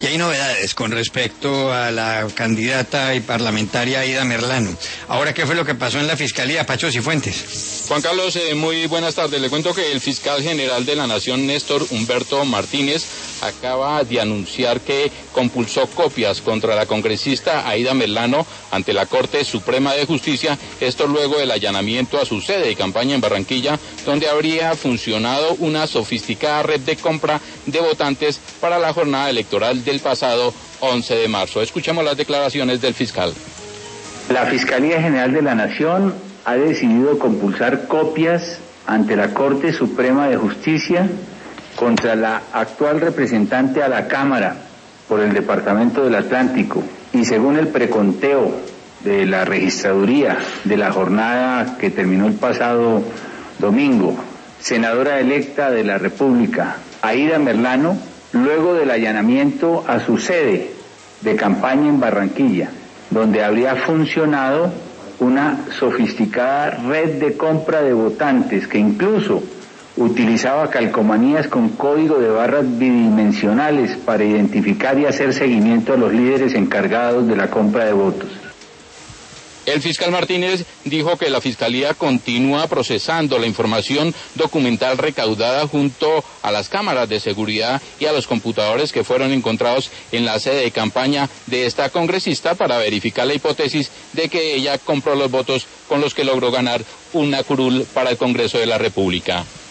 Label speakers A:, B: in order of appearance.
A: Y hay novedades con respecto a la candidata y parlamentaria Aida Merlano. Ahora, ¿qué fue lo que pasó en la Fiscalía, Pacho Cifuentes?
B: Juan Carlos, muy buenas tardes. Le cuento que el fiscal general de la Nación, Néstor Humberto Martínez, acaba de anunciar que compulsó copias contra la congresista Aida Merlano ante la Corte Suprema de Justicia, esto luego del allanamiento a su sede de campaña en Barranquilla, donde habría funcionado una sofisticada red de compra de votantes para la jornada electoral del pasado 11 de marzo. Escuchemos las declaraciones del fiscal.
C: La Fiscalía General de la Nación ha decidido compulsar copias ante la Corte Suprema de Justicia contra la actual representante a la Cámara por el Departamento del Atlántico, y según el preconteo de la registraduría de la jornada que terminó el pasado domingo, senadora electa de la República, Aida Merlano, luego del allanamiento a su sede de campaña en Barranquilla, donde habría funcionado una sofisticada red de compra de votantes que incluso utilizaba calcomanías con código de barras bidimensionales para identificar y hacer seguimiento a los líderes encargados de la compra de votos.
B: El fiscal Martínez dijo que la Fiscalía continúa procesando la información documental recaudada junto a las cámaras de seguridad y a los computadores que fueron encontrados en la sede de campaña de esta congresista para verificar la hipótesis de que ella compró los votos con los que logró ganar una curul para el Congreso de la República.